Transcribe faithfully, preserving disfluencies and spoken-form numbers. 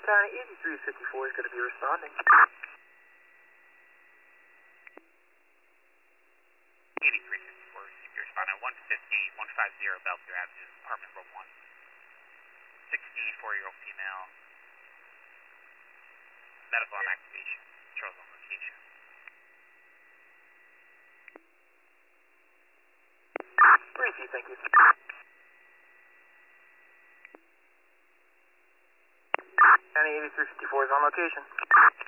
County eighty-three fifty-four is going to be responding. eighty-three fifty-four, receive your respond at one fifty, one fifty Belvedere Avenue, apartment room one. sixty-four-year-old female. Medical on activation. Controls on location. Receive, thank you. County eighty-three fifty-four is on location.